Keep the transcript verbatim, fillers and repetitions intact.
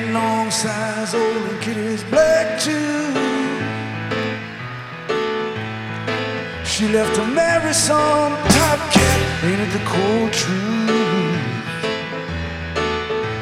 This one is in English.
getting long, size old, and Kitty's black too. She left to marry some top cat, ain't it the cold truth?